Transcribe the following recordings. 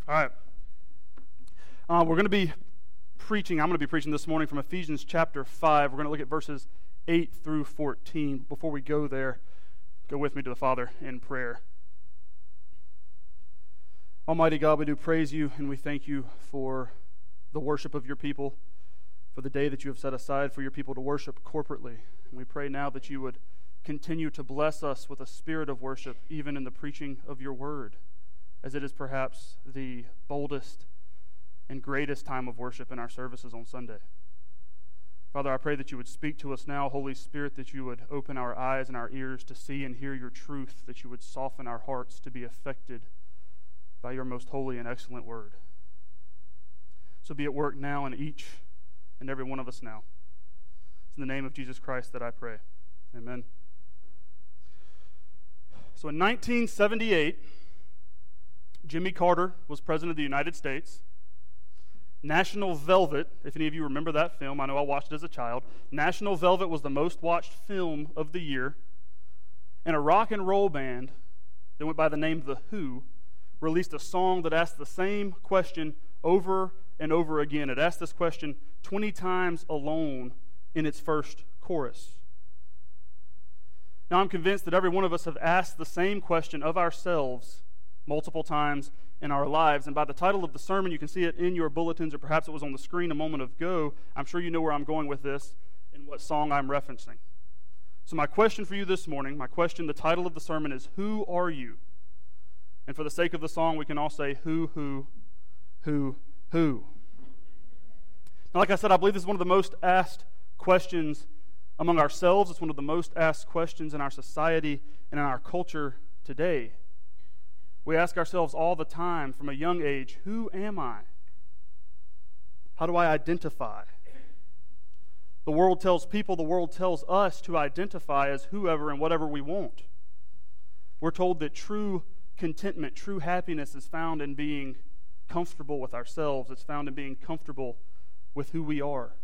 All right. I'm going to be preaching this morning from Ephesians chapter 5. We're going to look at verses 8 through 14. Before we go there, go with me to the Father in prayer. Almighty God, we do praise you and we thank you for the worship of your people, for the day that you have set aside for your people to worship corporately. And we pray now that you would continue to bless us with a spirit of worship, even in the preaching of your word, as it is perhaps the boldest and greatest time of worship in our services on Sunday. Father, I pray that you would speak to us now, Holy Spirit, that you would open our eyes and our ears to see and hear your truth, that you would soften our hearts to be affected by your most holy and excellent word. So be at work now in each and every one of us now. It's in the name of Jesus Christ that I pray. Amen. So in 1978, Jimmy Carter was president of the United States. National Velvet, if any of you remember that film, I know I watched it as a child. National Velvet was the most watched film of the year. And a rock and roll band that went by the name The Who released a song that asked the same question over and over again. It asked this question 20 times alone in its first chorus. Now I'm convinced that every one of us have asked the same question of ourselves multiple times in our lives. And by the title of the sermon, you can see it in your bulletins, or perhaps it was on the screen a moment ago. I'm sure you know where I'm going with this and what song I'm referencing. So my question for you this morning, the title of the sermon is, who are you? And for the sake of the song, we can all say, who. Now, like I said, I believe this is one of the most asked questions among ourselves. It's one of the most asked questions in our society and in our culture today. We ask ourselves all the time from a young age, who am I? How do I identify? The world tells us to identify as whoever and whatever we want. We're told that true contentment, true happiness is found in being comfortable with ourselves. It's found in being comfortable with who we are.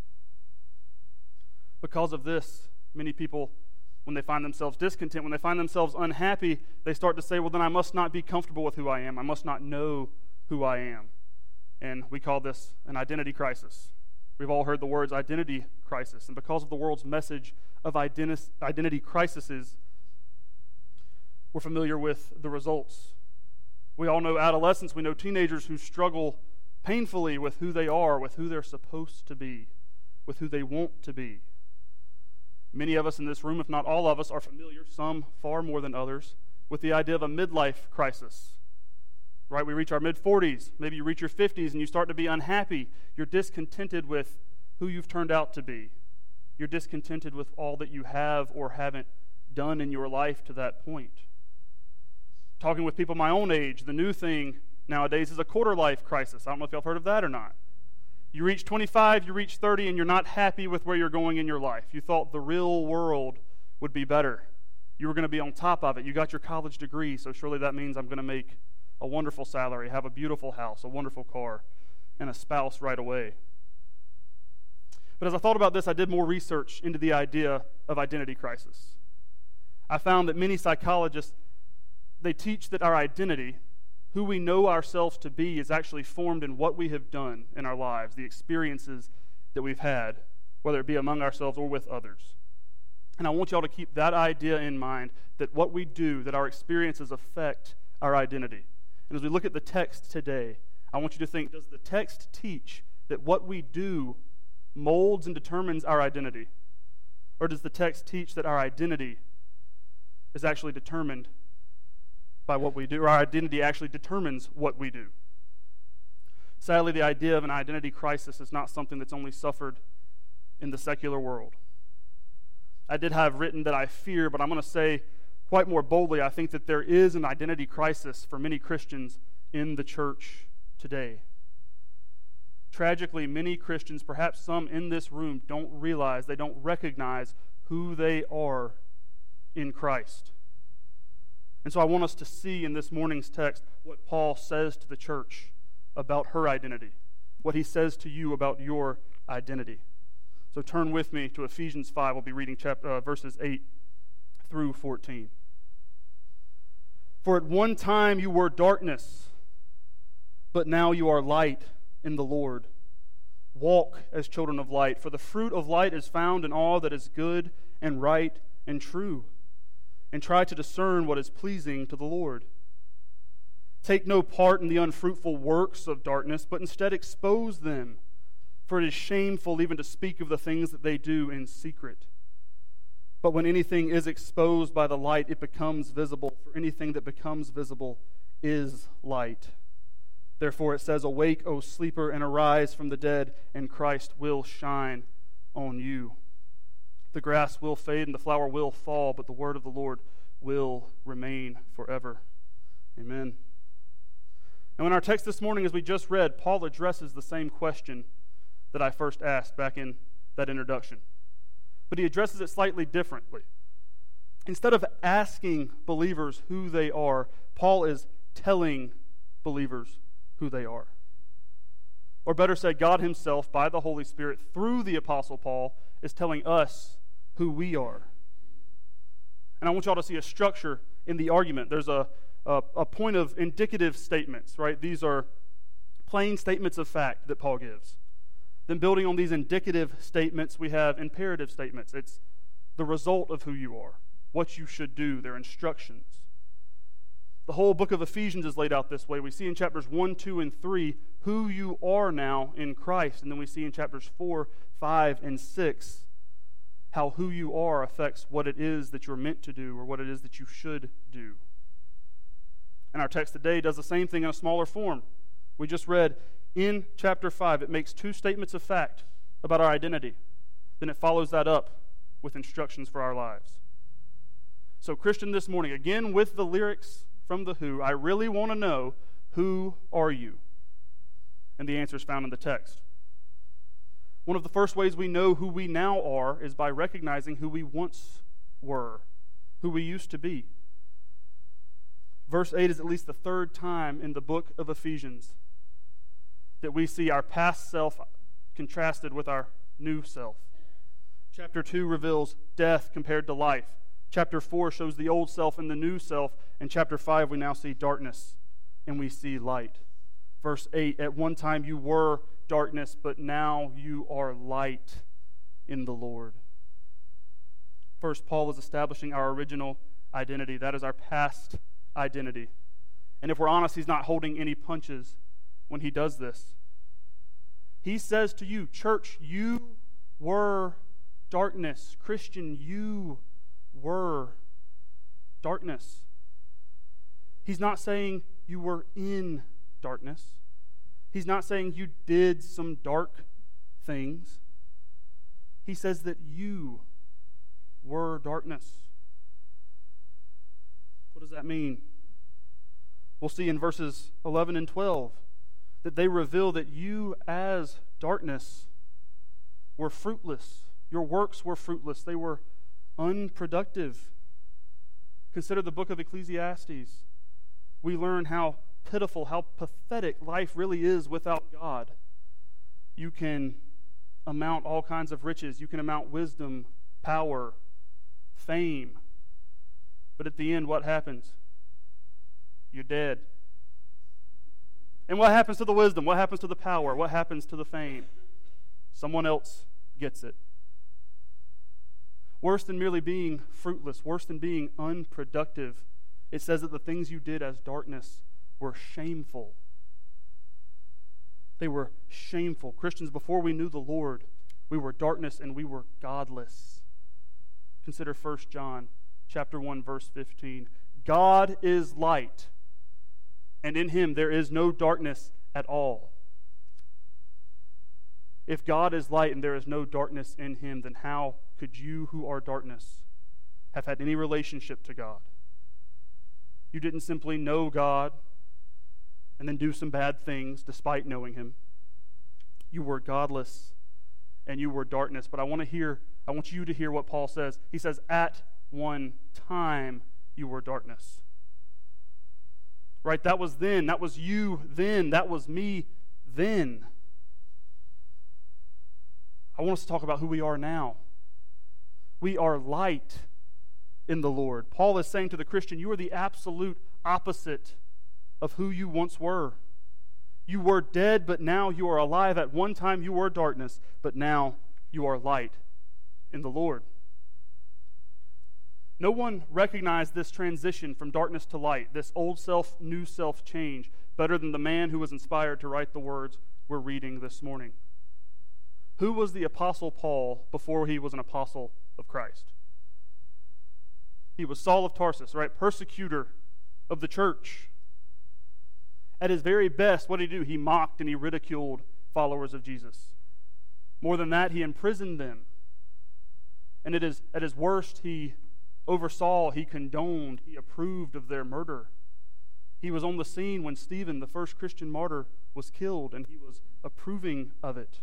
Because of this, many people, when they find themselves discontent, when they find themselves unhappy, they start to say, well, then I must not be comfortable with who I am. I must not know who I am. And we call this an identity crisis. We've all heard the words identity crisis. And because of the world's message of identity crises, we're familiar with the results. We all know adolescents, we know teenagers who struggle painfully with who they are, with who they're supposed to be, with who they want to be. Many of us in this room, if not all of us, are familiar, some far more than others, with the idea of a midlife crisis. Right? We reach our mid-40s, maybe you reach your 50s, and you start to be unhappy. You're discontented with who you've turned out to be. You're discontented with all that you have or haven't done in your life to that point. Talking with people my own age, the new thing nowadays is a quarter-life crisis. I don't know if y'all have heard of that or not. You reach 25, you reach 30, and you're not happy with where you're going in your life. You thought the real world would be better. You were going to be on top of it. You got your college degree, so surely that means I'm going to make a wonderful salary, have a beautiful house, a wonderful car, and a spouse right away. But as I thought about this, I did more research into the idea of identity crisis. I found that many psychologists, they teach that our identity, who we know ourselves to be, is actually formed in what we have done in our lives, the experiences that we've had, whether it be among ourselves or with others. And I want y'all to keep that idea in mind, that what we do, that our experiences affect our identity. And as we look at the text today, I want you to think, does the text teach that what we do molds and determines our identity? Or does the text teach that our identity is actually determined by what we do, or our identity actually determines what we do? Sadly, the idea of an identity crisis is not something that's only suffered in the secular world. I did have written that I fear, but I'm going to say quite more boldly, I think that there is an identity crisis for many Christians in the church today. Tragically, many Christians, perhaps some in this room, don't realize, they don't recognize who they are in Christ. And so I want us to see in this morning's text what Paul says to the church about her identity, what he says to you about your identity. So turn with me to Ephesians 5. We'll be reading verses 8 through 14. For at one time you were darkness, but now you are light in the Lord. Walk as children of light, for the fruit of light is found in all that is good and right and true, and try to discern what is pleasing to the Lord. Take no part in the unfruitful works of darkness, but instead expose them, for it is shameful even to speak of the things that they do in secret. But when anything is exposed by the light, it becomes visible, for anything that becomes visible is light. Therefore it says, "Awake, O sleeper, and arise from the dead, and Christ will shine on you." The grass will fade and the flower will fall, but the word of the Lord will remain forever. Amen. Now in our text this morning, as we just read, Paul addresses the same question that I first asked back in that introduction. But he addresses it slightly differently. Instead of asking believers who they are, Paul is telling believers who they are. Or better said, God himself, by the Holy Spirit, through the Apostle Paul, is telling us who we are. And I want y'all to see a structure in the argument. There's a point of indicative statements, right? These are plain statements of fact that Paul gives. Then building on these indicative statements, we have imperative statements. It's the result of who you are, what you should do, their instructions. The whole book of Ephesians is laid out this way. We see in chapters 1, 2, and 3 who you are now in Christ. And then we see in chapters 4, 5, and 6 how who you are affects what it is that you're meant to do or what it is that you should do. And our text today does the same thing in a smaller form. We just read in chapter 5, it makes two statements of fact about our identity. Then it follows that up with instructions for our lives. So, Christian, this morning, again with the lyrics from The Who, I really want to know, who are you? And the answer is found in the text. One of the first ways we know who we now are is by recognizing who we once were, who we used to be. Verse 8 is at least the third time in the book of Ephesians that we see our past self contrasted with our new self. Chapter 2 reveals death compared to life. Chapter 4 shows the old self and the new self. And chapter 5 we now see darkness and we see light. Verse 8, at one time you were darkness, but now you are light in the Lord. First, Paul is establishing our original identity. That is our past identity. And if we're honest, he's not holding any punches when he does this. He says to you, church, you were darkness. Christian, you were darkness. He's not saying you were in darkness. He's not saying you did some dark things. He says that you were darkness. What does that mean? We'll see in verses 11 and 12 that they reveal that you as darkness were fruitless. Your works were fruitless. They were unproductive. Consider the book of Ecclesiastes. We learn how pitiful, how pathetic life really is without God. You can amount all kinds of riches. You can amount wisdom, power, fame. But at the end, what happens? You're dead. And what happens to the wisdom? What happens to the power? What happens to the fame? Someone else gets it. Worse than merely being fruitless, worse than being unproductive, it says that the things you did as darkness were shameful. They were shameful. Christians, before we knew the Lord, we were darkness and we were godless. Consider 1 John chapter 1, verse 15. God is light, and in him there is no darkness at all. If God is light and there is no darkness in him, then how could you who are darkness have had any relationship to God? You didn't simply know God and then do some bad things despite knowing him. You were godless and you were darkness. But I want you to hear what Paul says. He says, at one time you were darkness. Right? That was then. That was you then. That was me then. I want us to talk about who we are now. We are light in the Lord. Paul is saying to the Christian, you are the absolute opposite of who you once were. You were dead, but now you are alive. At one time you were darkness, but now you are light in the Lord. No one recognized this transition from darkness to light, this old self, new self change, better than the man who was inspired to write the words we're reading this morning. Who was the Apostle Paul before he was an apostle of Christ? He was Saul of Tarsus, right? Persecutor of the church. At his very best, what did he do? He mocked and he ridiculed followers of Jesus. More than that, he imprisoned them. And at his worst, he oversaw, he condoned, he approved of their murder. He was on the scene when Stephen, the first Christian martyr, was killed, and he was approving of it.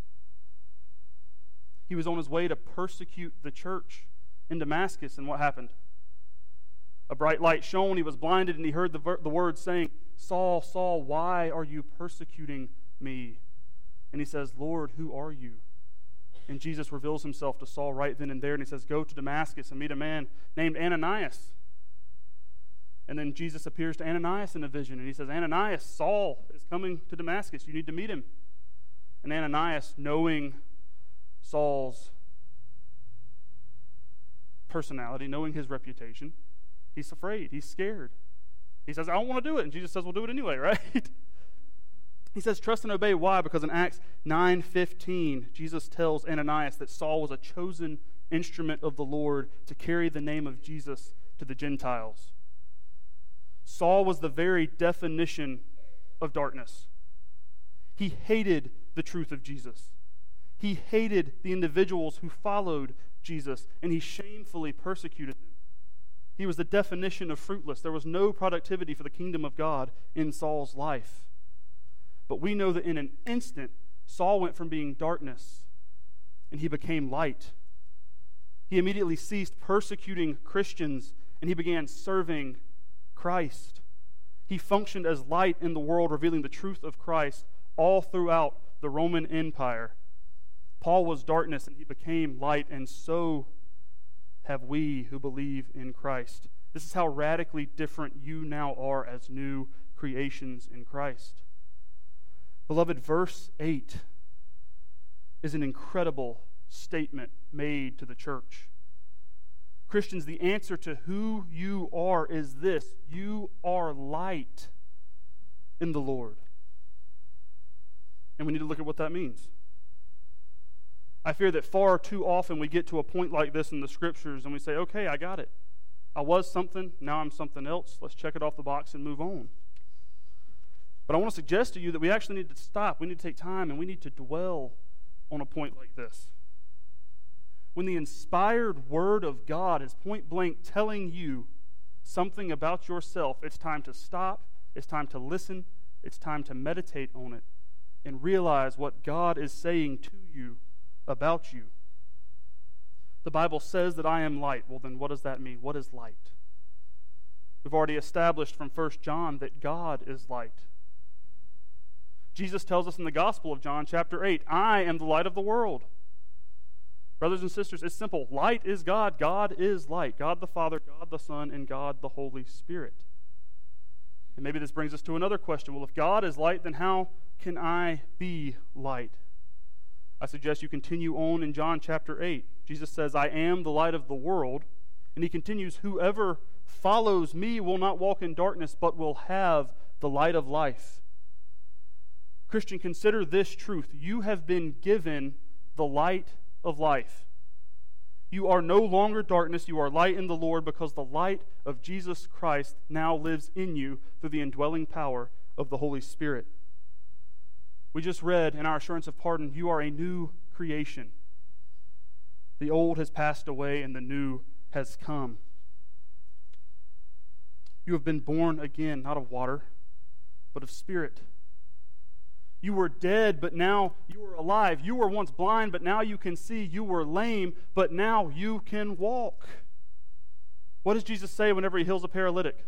He was on his way to persecute the church in Damascus, and what happened? A bright light shone, he was blinded, and he heard the words saying, "Saul, Saul, why are you persecuting me?" And he says, "Lord, who are you?" And Jesus reveals himself to Saul right then and there, and he says, "Go to Damascus and meet a man named Ananias." And then Jesus appears to Ananias in a vision, and he says, "Ananias, Saul is coming to Damascus. You need to meet him." And Ananias, knowing Saul's personality, knowing his reputation, he's afraid. He's scared. He says, "I don't want to do it." And Jesus says, "We'll do it anyway," right? He says, "Trust and obey." Why? Because in Acts 9:15, Jesus tells Ananias that Saul was a chosen instrument of the Lord to carry the name of Jesus to the Gentiles. Saul was the very definition of darkness. He hated the truth of Jesus. He hated the individuals who followed Jesus, and he shamefully persecuted them. He was the definition of fruitless. There was no productivity for the kingdom of God in Saul's life. But we know that in an instant, Saul went from being darkness, and he became light. He immediately ceased persecuting Christians, and he began serving Christ. He functioned as light in the world, revealing the truth of Christ all throughout the Roman Empire. Paul was darkness, and he became light, and so have we who believe in Christ. This is how radically different you now are as new creations in Christ. Beloved, verse 8 is an incredible statement made to the church. Christians, the answer to who you are is this: you are light in the Lord. And we need to look at what that means. I fear that far too often we get to a point like this in the Scriptures and we say, "Okay, I got it. I was something, now I'm something else. Let's check it off the box and move on." But I want to suggest to you that we actually need to stop. We need to take time, and we need to dwell on a point like this. When the inspired Word of God is point blank telling you something about yourself, it's time to stop, it's time to listen, it's time to meditate on it, and realize what God is saying to you about you. The Bible says that I am light. Well, then what does that mean? What is light? We've already established from 1 John that God is light. Jesus tells us in the Gospel of John, chapter 8, "I am the light of the world." Brothers and sisters, it's simple. Light is God. God is light. God the Father, God the Son, and God the Holy Spirit. And maybe this brings us to another question. Well, if God is light, then how can I be light? I suggest you continue on in John chapter 8. Jesus says, "I am the light of the world." And he continues, "Whoever follows me will not walk in darkness, but will have the light of life." Christian, consider this truth. You have been given the light of life. You are no longer darkness. You are light in the Lord, because the light of Jesus Christ now lives in you through the indwelling power of the Holy Spirit. We just read in our assurance of pardon, you are a new creation. The old has passed away and the new has come. You have been born again, not of water, but of Spirit. You were dead, but now you are alive. You were once blind, but now you can see. You were lame, but now you can walk. What does Jesus say whenever he heals a paralytic?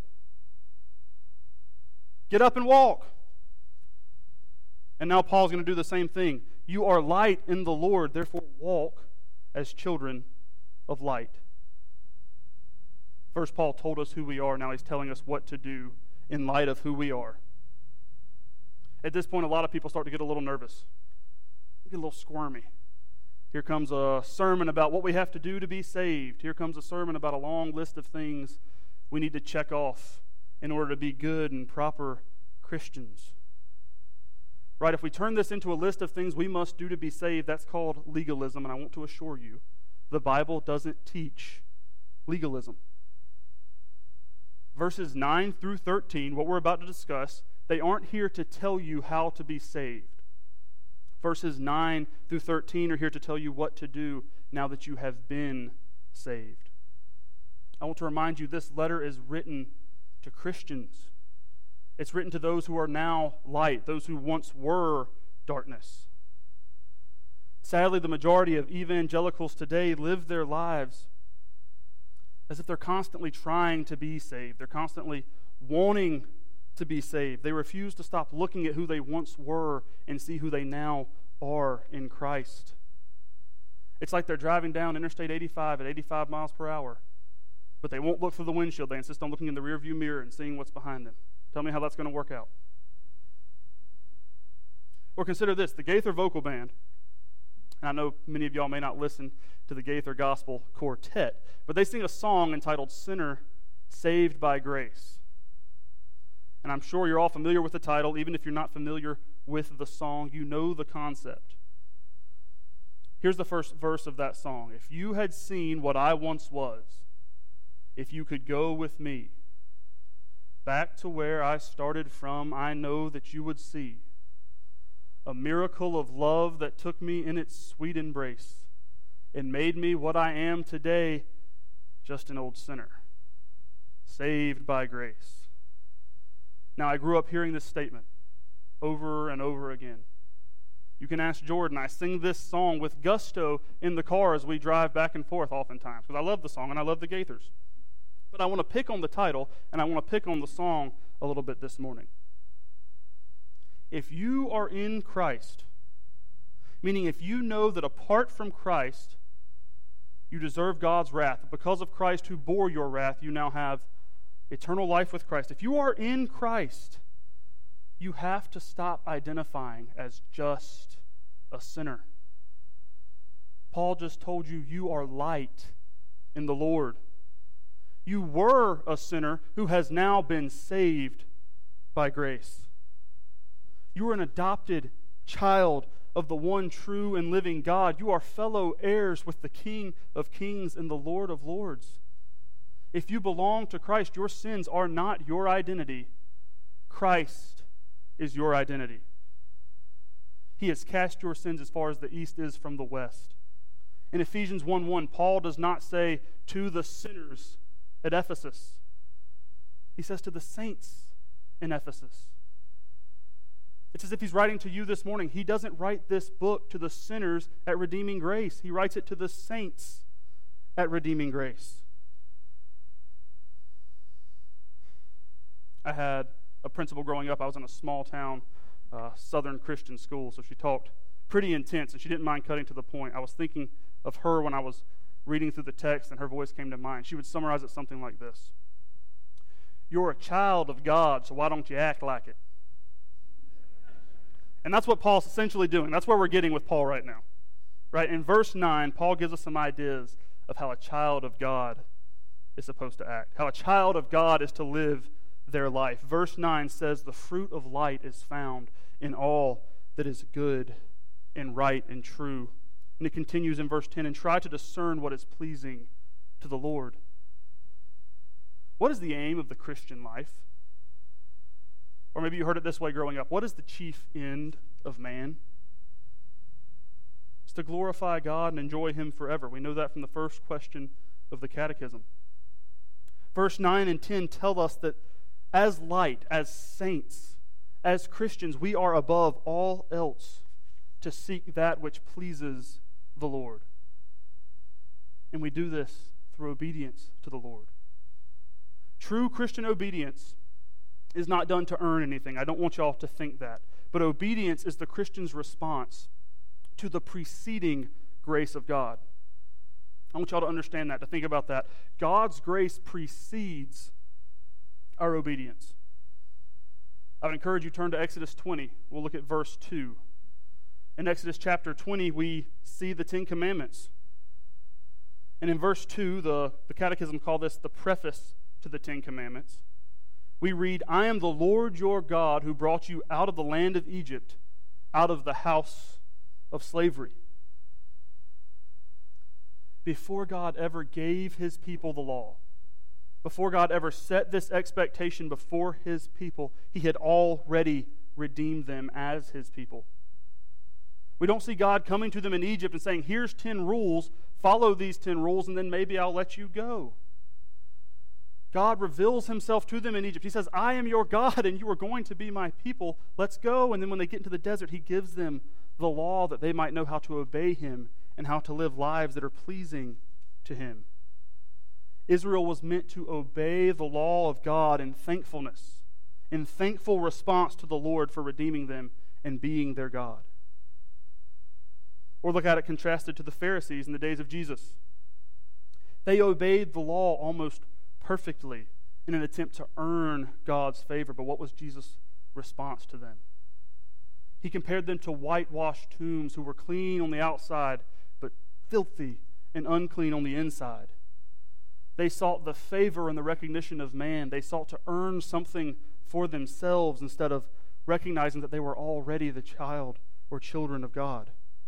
Get up and walk. And now Paul's going to do the same thing. You are light in the Lord, therefore walk as children of light. First, Paul told us who we are. Now he's telling us what to do in light of who we are. At this point, a lot of people start to get a little nervous, get a little squirmy. Here comes a sermon about what we have to do to be saved. Here comes a sermon about a long list of things we need to check off in order to be good and proper Christians. Right? If we turn this into a list of things we must do to be saved, that's called legalism, and I want to assure you, the Bible doesn't teach legalism. Verses 9 through 13, what we're about to discuss, they aren't here to tell you how to be saved. Verses 9 through 13 are here to tell you what to do now that you have been saved. I want to remind you this letter is written to Christians. It's written to those who are now light, those who once were darkness. Sadly, the majority of evangelicals today live their lives as if they're constantly trying to be saved. They're constantly wanting to be saved. They refuse to stop looking at who they once were and see who they now are in Christ. It's like they're driving down Interstate 85 at 85 miles per hour, but they won't look through the windshield. They insist on looking in the rearview mirror and seeing what's behind them. Tell me how that's going to work out. Or consider this, the Gaither Vocal Band. And I know many of y'all may not listen to the Gaither Gospel Quartet, but they sing a song entitled Sinner Saved by Grace. And I'm sure you're all familiar with the title. Even if you're not familiar with the song, you know the concept. Here's the first verse of that song. If you had seen what I once was, if you could go with me back to where I started from, I know that you would see a miracle of love that took me in its sweet embrace and made me what I am today, just an old sinner, saved by grace. Now, I grew up hearing this statement over and over again. You can ask Jordan. I sing this song with gusto in the car as we drive back and forth oftentimes, because I love the song and I love the Gaithers. But I want to pick on the title, and I want to pick on the song a little bit this morning. If you are in Christ, meaning if you know that apart from Christ, you deserve God's wrath, but because of Christ who bore your wrath, you now have eternal life with Christ. If you are in Christ, you have to stop identifying as just a sinner. Paul just told you you are light in the Lord. You were a sinner who has now been saved by grace. You are an adopted child of the one true and living God. You are fellow heirs with the King of Kings and the Lord of Lords. If you belong to Christ, your sins are not your identity. Christ is your identity. He has cast your sins as far as the east is from the west. In Ephesians 1:1, Paul does not say to the sinners at Ephesus. He says to the saints in Ephesus. It's as if he's writing to you this morning. He doesn't write this book to the sinners at Redeeming Grace. He writes it to the saints at Redeeming Grace. I had a principal growing up. I was in a small town, Southern Christian school, so she talked pretty intense, and she didn't mind cutting to the point. I was thinking of her when I was reading through the text, and her voice came to mind. She would summarize it something like this. You're a child of God, so why don't you act like it? And that's what Paul's essentially doing. That's where we're getting with Paul right now. Right? In verse 9, Paul gives us some ideas of how a child of God is supposed to act, how a child of God is to live their life. Verse 9 says, the fruit of light is found in all that is good and right and true. And it continues in verse 10, and try to discern what is pleasing to the Lord. What is the aim of the Christian life? Or maybe you heard it this way growing up. What is the chief end of man? It's to glorify God and enjoy Him forever. We know that from the first question of the Catechism. Verse 9 and 10 tell us that as light, as saints, as Christians, we are above all else to seek that which pleases the Lord. And we do this through obedience to the Lord. True Christian obedience is not done to earn anything. I don't want y'all to think that. But obedience is the Christian's response to the preceding grace of God. I want y'all to understand that, to think about that. God's grace precedes our obedience. I would encourage you to turn to Exodus 20. We'll look at verse 2. In Exodus chapter 20, we see the Ten Commandments. And in verse 2, the Catechism called this the preface to the Ten Commandments. We read, "I am the Lord your God who brought you out of the land of Egypt, out of the house of slavery." Before God ever gave his people the law, before God ever set this expectation before his people, he had already redeemed them as his people. We don't see God coming to them in Egypt and saying, "Here's 10 rules, follow these 10 rules, and then maybe I'll let you go." God reveals himself to them in Egypt. He says, "I am your God, and you are going to be my people. Let's go." And then when they get into the desert, he gives them the law that they might know how to obey him and how to live lives that are pleasing to him. Israel was meant to obey the law of God in thankfulness, in thankful response to the Lord for redeeming them and being their God. Or look at it contrasted to the Pharisees in the days of Jesus. They obeyed the law almost perfectly in an attempt to earn God's favor. But what was Jesus' response to them? He compared them to whitewashed tombs who were clean on the outside, but filthy and unclean on the inside. They sought the favor and the recognition of man. They sought to earn something for themselves instead of recognizing that they were already the child or children of God.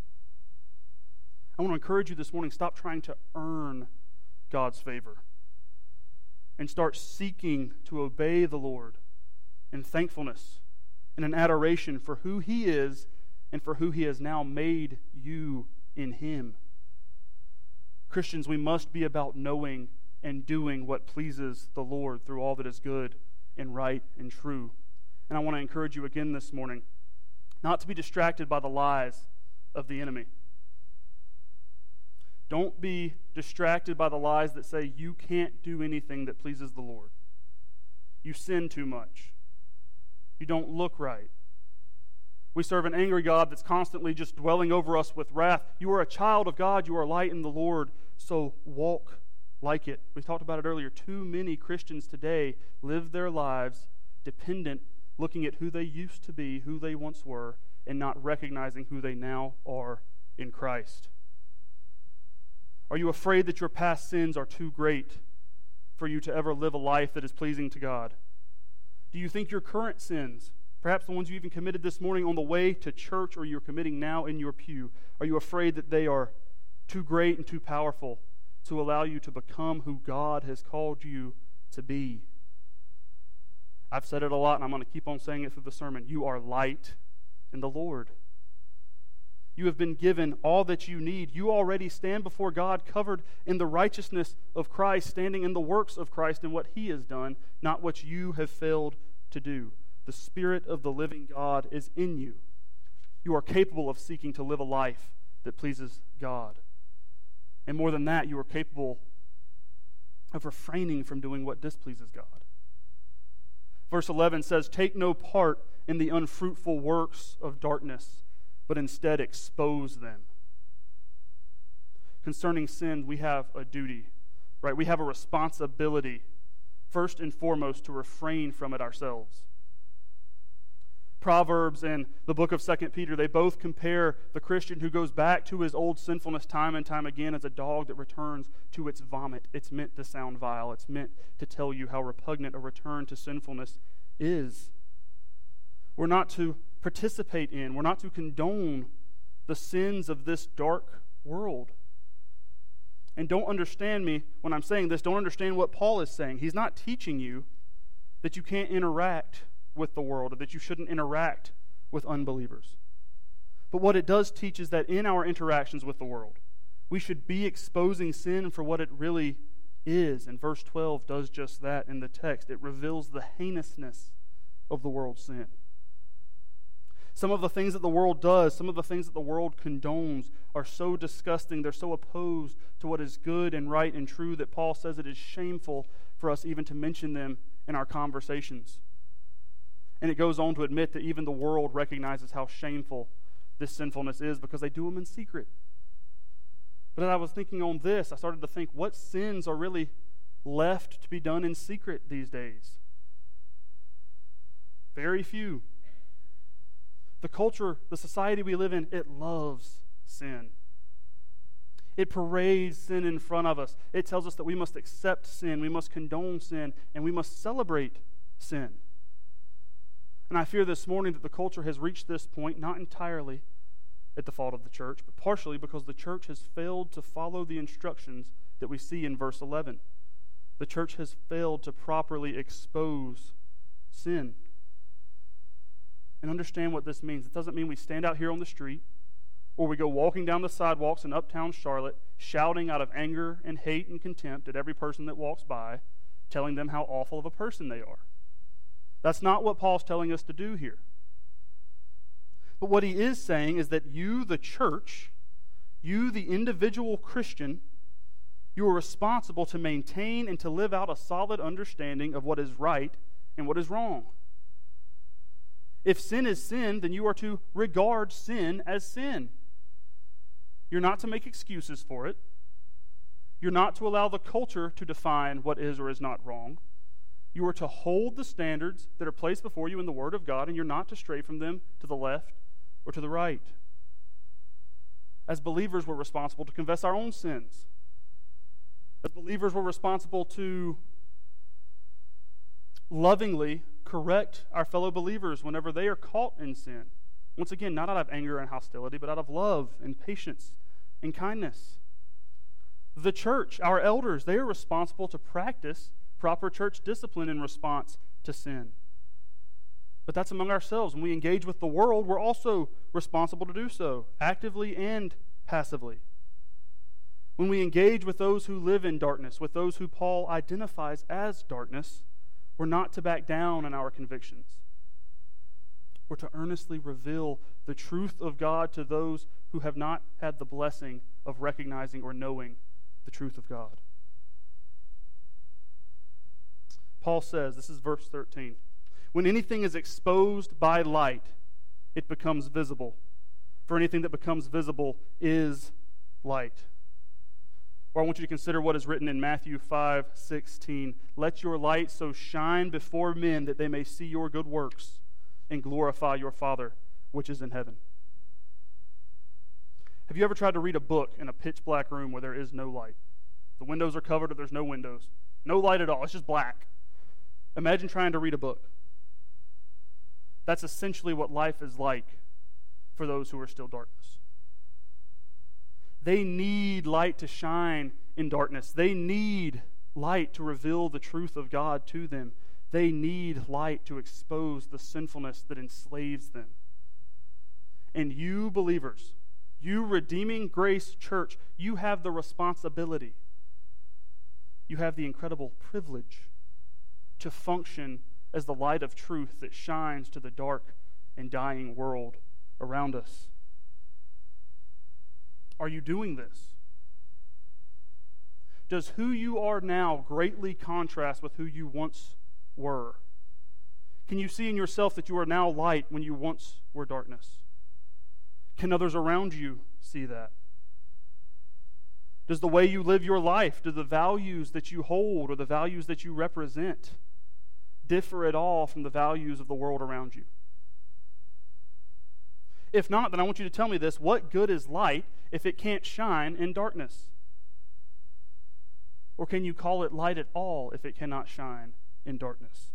I want to encourage you this morning, stop trying to earn God's favor and start seeking to obey the Lord in thankfulness and in adoration for who he is and for who he has now made you in him. Christians, we must be about knowing and doing what pleases the Lord through all that is good and right and true. And I want to encourage you again this morning not to be distracted by the lies of the enemy. Don't be distracted by the lies that say you can't do anything that pleases the Lord. You sin too much. You don't look right. We serve an angry God that's constantly just dwelling over us with wrath. You are a child of God. You are light in the Lord, so walk like it. We talked about it earlier. Too many Christians today live their lives dependent, looking at who they used to be, who they once were, and not recognizing who they now are in Christ. Are you afraid that your past sins are too great for you to ever live a life that is pleasing to God? Do you think your current sins, perhaps the ones you even committed this morning on the way to church or you're committing now in your pew, are you afraid that they are too great and too powerful to allow you to become who God has called you to be? I've said it a lot, and I'm going to keep on saying it through the sermon. You are light in the Lord. You have been given all that you need. You already stand before God covered in the righteousness of Christ, standing in the works of Christ and what he has done, not what you have failed to do. The Spirit of the living God is in you. You are capable of seeking to live a life that pleases God. And more than that, you are capable of refraining from doing what displeases God. Verse 11 says, "Take no part in the unfruitful works of darkness, but instead expose them." Concerning sin, we have a duty, right? We have a responsibility, first and foremost, to refrain from it ourselves. Proverbs and the book of 2 Peter, they both compare the Christian who goes back to his old sinfulness time and time again as a dog that returns to its vomit. It's meant to sound vile. It's meant to tell you how repugnant a return to sinfulness is. We're not to participate in, we're not to condone the sins of this dark world. And don't understand me when I'm saying this, don't understand what Paul is saying. He's not teaching you that you can't interact with the world or that you shouldn't interact with unbelievers. But what it does teach is that in our interactions with the world, we should be exposing sin for what it really is. And verse 12 does just that in the text. It reveals the heinousness of the world's sin. Some of the things that the world does, some of the things that the world condones are so disgusting, they're so opposed to what is good and right and true that Paul says it is shameful for us even to mention them in our conversations. And it goes on to admit that even the world recognizes how shameful this sinfulness is because they do them in secret. But as I was thinking on this, I started to think, what sins are really left to be done in secret these days? Very few. The culture, the society we live in, it loves sin. It parades sin in front of us. It tells us that we must accept sin, we must condone sin, and we must celebrate sin. And I fear this morning that the culture has reached this point, not entirely at the fault of the church, but partially because the church has failed to follow the instructions that we see in verse 11. The church has failed to properly expose sin. And understand what this means. It doesn't mean we stand out here on the street or we go walking down the sidewalks in uptown Charlotte shouting out of anger and hate and contempt at every person that walks by, telling them how awful of a person they are. That's not what Paul's telling us to do here. But what he is saying is that you, the church, you, the individual Christian, you are responsible to maintain and to live out a solid understanding of what is right and what is wrong. If sin is sin, then you are to regard sin as sin. You're not to make excuses for it. You're not to allow the culture to define what is or is not wrong. You are to hold the standards that are placed before you in the Word of God, and you're not to stray from them to the left or to the right. As believers, we're responsible to confess our own sins. As believers, we're responsible to lovingly correct our fellow believers whenever they are caught in sin. Once again, not out of anger and hostility, but out of love and patience and kindness. The church, our elders, they are responsible to practice proper church discipline in response to sin. But that's among ourselves. When we engage with the world, we're also responsible to do so, actively and passively. When we engage with those who live in darkness, with those who Paul identifies as darkness, we're not to back down in our convictions. We're to earnestly reveal the truth of God to those who have not had the blessing of recognizing or knowing the truth of God. Paul says, this is verse 13, when anything is exposed by light, it becomes visible. For anything that becomes visible is light. Or I want you to consider what is written in Matthew 5:16. Let your light so shine before men that they may see your good works and glorify your Father which is in heaven. Have you ever tried to read a book in a pitch black room where there is no light? The windows are covered or there's no windows. No light at all. It's just black. Imagine trying to read a book. That's essentially what life is like for those who are still darkness. They need light to shine in darkness. They need light to reveal the truth of God to them. They need light to expose the sinfulness that enslaves them. And you believers, you Redeeming Grace Church, you have the responsibility, you have the incredible privilege to function as the light of truth that shines to the dark and dying world around us. Are you doing this? Does who you are now greatly contrast with who you once were? Can you see in yourself that you are now light when you once were darkness? Can others around you see that? Does the way you live your life, do the values that you hold or the values that you represent differ at all from the values of the world around you? If not, then I want you to tell me this. What good is light if it can't shine in darkness? Or can you call it light at all if it cannot shine in darkness?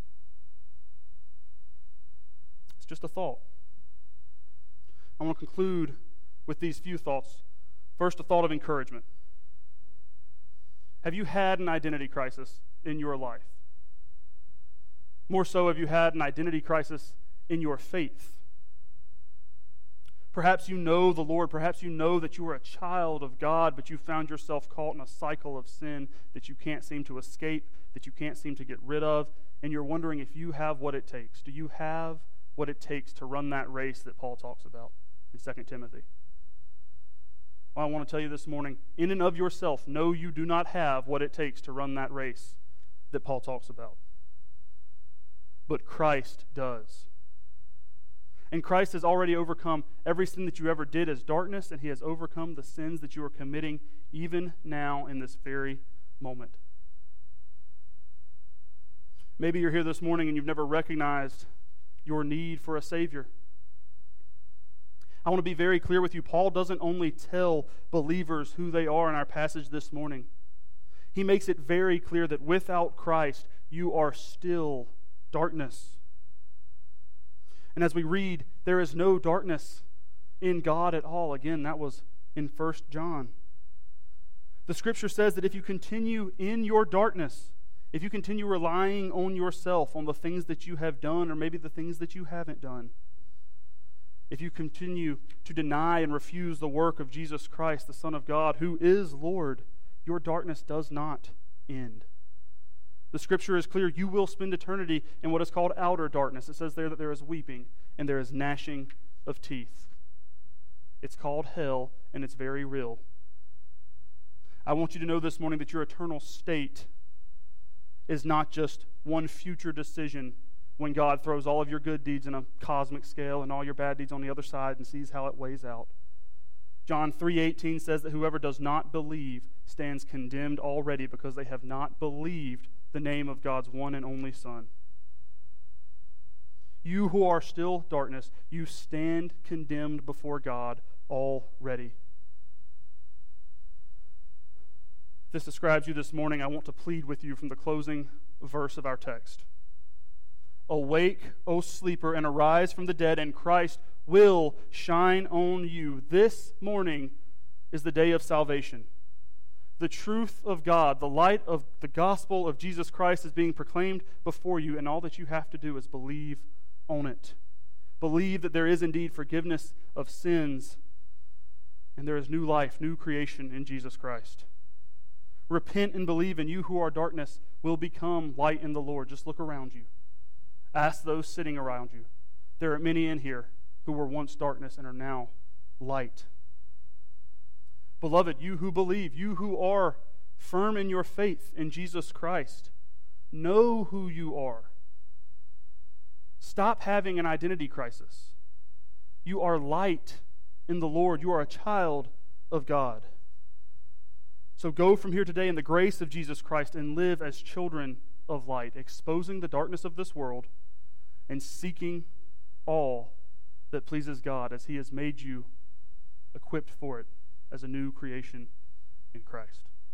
It's just a thought. I want to conclude with these few thoughts. First, a thought of encouragement. Have you had an identity crisis in your life? More so, have you had an identity crisis in your faith? Perhaps you know the Lord. Perhaps you know that you are a child of God, but you found yourself caught in a cycle of sin that you can't seem to escape, that you can't seem to get rid of, and you're wondering if you have what it takes. Do you have what it takes to run that race that Paul talks about in 2 Timothy? Well, I want to tell you this morning, in and of yourself, no, you do not have what it takes to run that race that Paul talks about. But Christ does. And Christ has already overcome every sin that you ever did as darkness, and he has overcome the sins that you are committing even now in this very moment. Maybe you're here this morning and you've never recognized your need for a Savior. I want to be very clear with you. Paul doesn't only tell believers who they are in our passage this morning. He makes it very clear that without Christ, you are still darkness. And as we read, there is no darkness in God at all. Again, that was in 1 John. The Scripture says that if you continue in your darkness, if you continue relying on yourself, on the things that you have done, or maybe the things that you haven't done, if you continue to deny and refuse the work of Jesus Christ, the Son of God, who is Lord, your darkness does not end. The Scripture is clear. You will spend eternity in what is called outer darkness. It says there that there is weeping and there is gnashing of teeth. It's called hell, and it's very real. I want you to know this morning that your eternal state is not just one future decision when God throws all of your good deeds in a cosmic scale and all your bad deeds on the other side and sees how it weighs out. John 3:18 says that whoever does not believe stands condemned already because they have not believed the name of God's one and only Son. You who are still darkness, you stand condemned before God already. If this describes you this morning, I want to plead with you from the closing verse of our text. Awake, O sleeper, and arise from the dead, and Christ will shine on you. This morning is the day of salvation. The truth of God, the light of the gospel of Jesus Christ is being proclaimed before you, and all that you have to do is believe on it. Believe that there is indeed forgiveness of sins, and there is new life, new creation in Jesus Christ. Repent and believe, and you who are darkness will become light in the Lord. Just look around you. Ask those sitting around you. There are many in here who were once darkness and are now light. Beloved, you who believe, you who are firm in your faith in Jesus Christ, know who you are. Stop having an identity crisis. You are light in the Lord. You are a child of God. So go from here today in the grace of Jesus Christ and live as children of light, exposing the darkness of this world and seeking all that pleases God as He has made you equipped for it as a new creation in Christ.